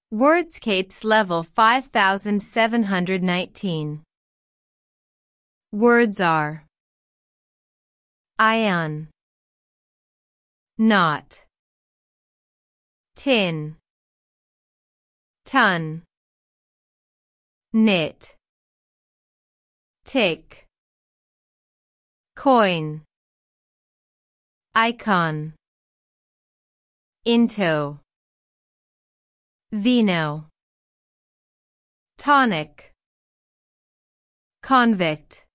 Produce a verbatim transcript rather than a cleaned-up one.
Wordscapes level five thousand seven hundred nineteen. Words are ion, not, tin, ton, knit, tick, coin, icon, into, vino, tonic, convict.